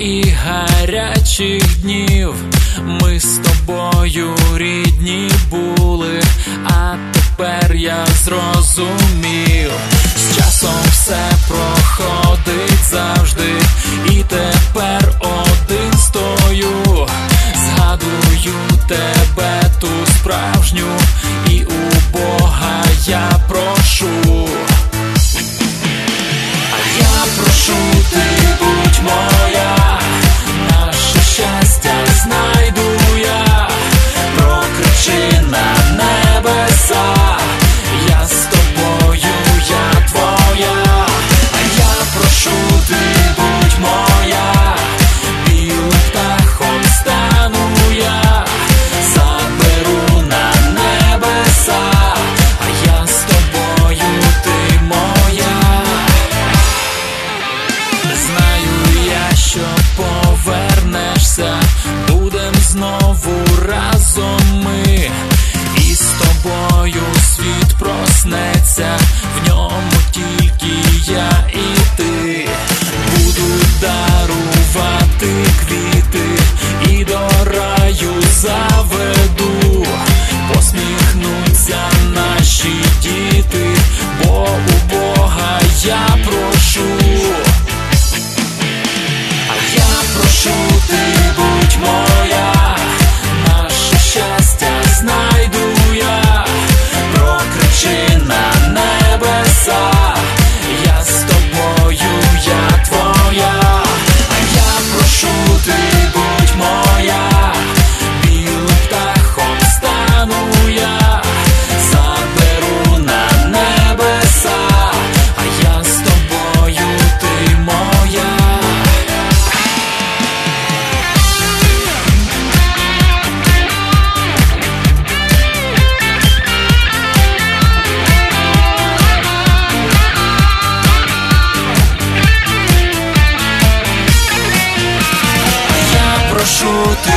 і гарячих днів. Ми з тобою рідні були, а тепер я зрозумів. З часом все проходить завжди, і тепер один стою. Згадую тебе, ту справжню, і у Бога я прошу. А я прошу, ти будь моя, наше щастя знайду я. Прокричи на небеса, я з тобою, я твоя. А я прошу, ти будь моя, білим птахом стану я. Заберу на небеса, а я з тобою, ти моя. Знаю я, що повернешся, будем знову разом ми. І з тобою світ проснеться, в ньому тільки я і ти. Буду дарувати квіти і до раю заведу. Посміхнуться наші діти, бо у Бога я прошу. А я прошу, ти будь моя, наше щастя знайду я. Прокричи на небеса, я з тобою, я твоя. А я прошу, ти будь моя, білим птахом стану я. Заберу на небеса, а я з тобою, ти моя. Прошу, ти